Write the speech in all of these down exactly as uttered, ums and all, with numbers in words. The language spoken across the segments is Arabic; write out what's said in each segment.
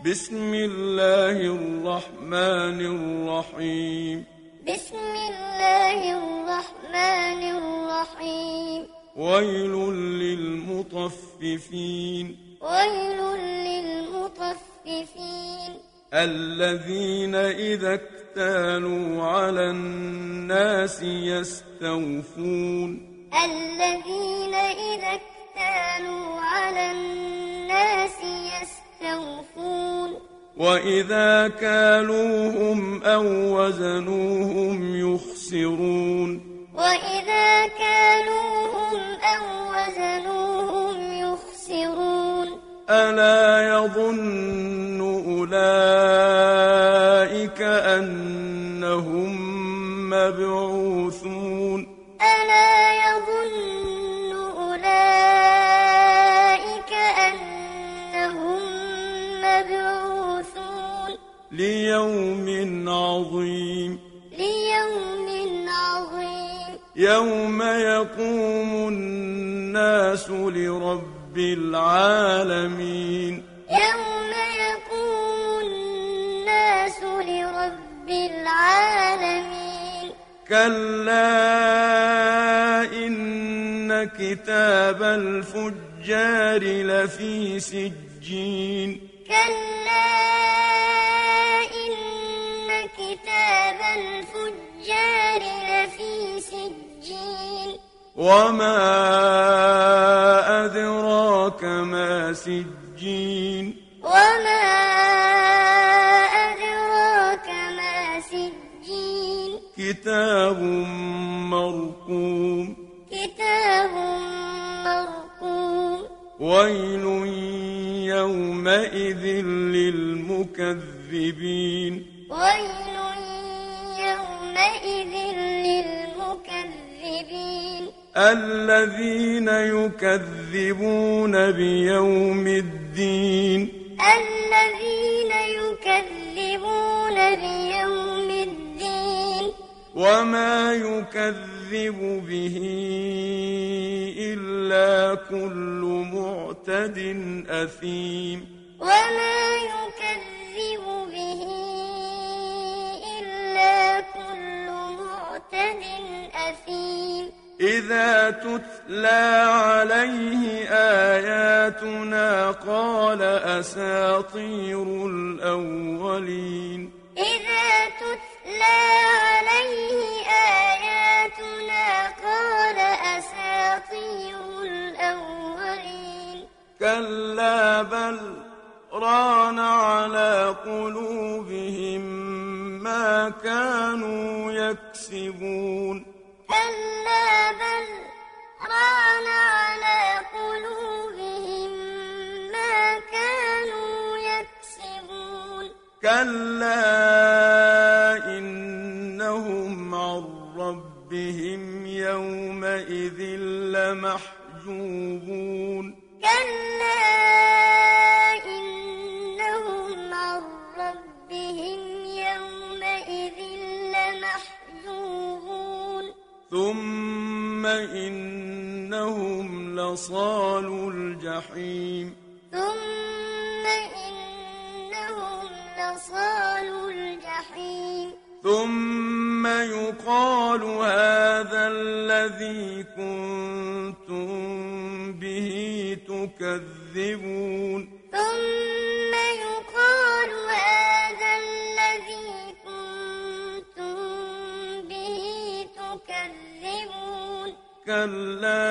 بسم الله الرحمن الرحيم بسم الله الرحمن الرحيم ويل للمطففين ويل للمطففين الذين إذا اكتالوا على الناس يستوفون الذين إذا اكتالوا على الناس يستوفون وإذا كالوهم أو وزنوهم يخسرون وإذا كالوهم أو وزنوهم يخسرون ألا يظن أولئك أنهم مبعوثون ألا يظن أولئك أنهم مبعوثون ليوم عظيم ليوم عظيم يوم يقوم الناس لرب العالمين يوم يقوم الناس لرب العالمين كلا إن كتاب الفجار لفي سجين كلا إن كتاب الفجار لفي سجين وما أدراك ما سجين وما أدراك ما سجين كتاب مرقوم كتاب مرقوم ويل يومئذ للمكذبين ويل يومئذ للمكذبين الذين يكذبون بيوم الدين الذين يكذبون بيوم الدين وما يكذب به إلا كل معتد أثيم وما يكذب به إلا كل معتد أثيم إذا تتلى عليه آياتنا قال أساطير الأولين إذا تتلى عليه آياتنا قال أساطير الأولين كلا بل ران على قلوبهم ما كانوا يكسبون كلا بل ران على قلوبهم ما كانوا يكسبون كلا إنهم عن ربهم يومئذ لمحجوبون كلا إنهم عن ربهم يومئذ لمحجوبون ثم إنهم لصالو الجحيم ثم إنهم لصالو الجحيم ثم يقال هذا الذي كنتم به تكذبون ثم يقال هذا الذي كنتم به تكذبون كلا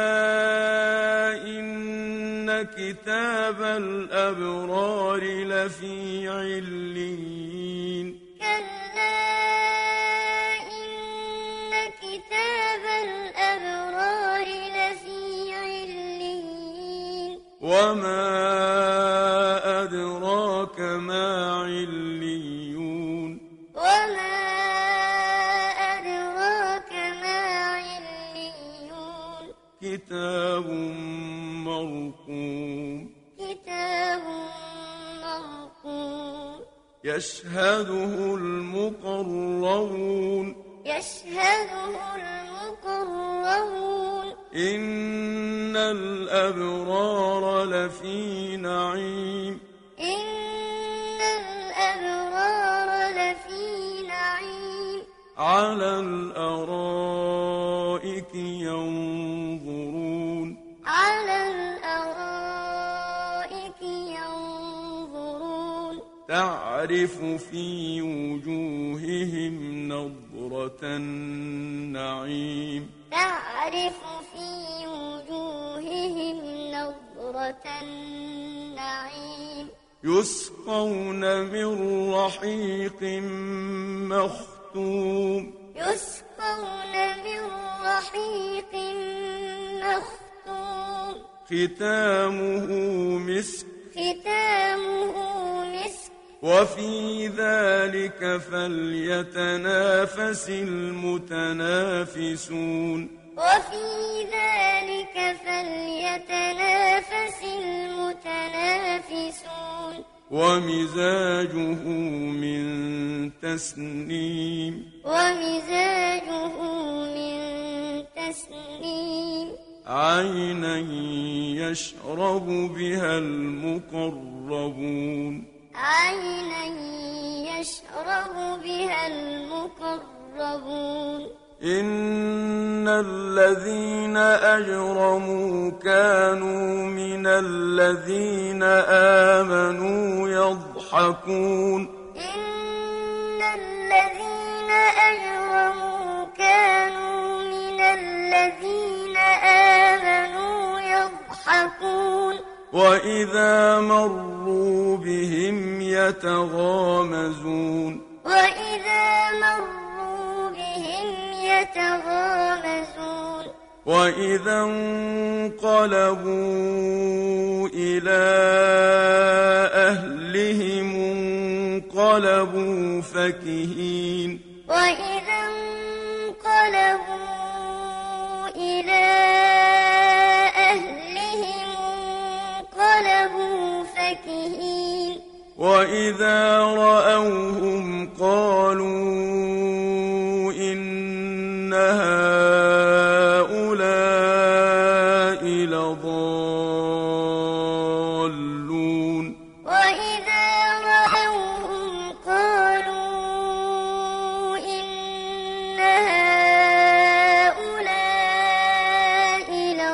إن كتاب الأبرار لفي عليين كلا إن كتاب الأبرار لفي عليين وما أدراك ما عليون وما أدراك ما عليون كتاب مرقوم كتاب مرقوم يشهده المقربون يشهده المقربون إن الأبرار لفي نعيم إن على الأرائك ينظرون على الأرائك ينظرون تعرف في وجوههم نضرة النعيم تعرف في وجوههم نضرة النعيم يسقون من رحيق مختوم يسقون من رحيق مختوم ختامه مسك ختامه مسك وفي ذلك فليتنافس المتنافسون وفي ذلك فليتنافس المتنافسون ومزاجه من تسنيم ومزاجه من تسنيم عينا يشرب بها المقربون عينا يشرب بها المقربون إن الذين أجرموا كانوا من الذين آمنوا يضحكون إن الذين أجرموا كانوا من الذين آمنوا يضحكون وإذا مروا بهم يتغامزون وإذا مروا بهم يتغامزون وإذا انقلبوا إلى أهلهم انقلبوا فكهين وإذا انقلبوا إلى أهلهم انقلبوا فكهين وإذا رأوهم قالوا إن هؤلاء لضالون وإذا رأوهم قالوا إن هؤلاء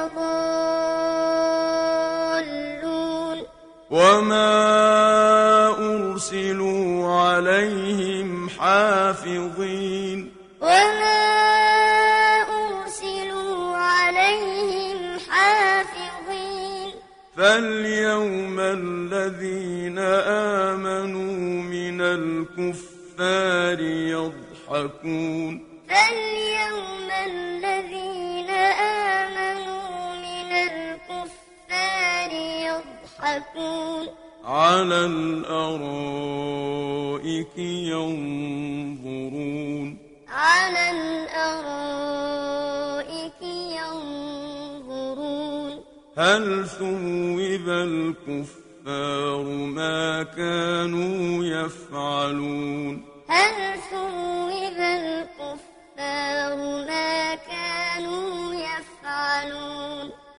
لضالون وما أرسلوا عليهم حافظين وما أرسلوا عليهم حافظين فاليوم الذين آمنوا من الكفار يضحكون فاليوم الذين آمنوا من الكفار يضحكون على الأرائك ينظرون على الأرائك ينظرون هل ثوب الكفار ما كانوا يفعلون هل ثوب الكفار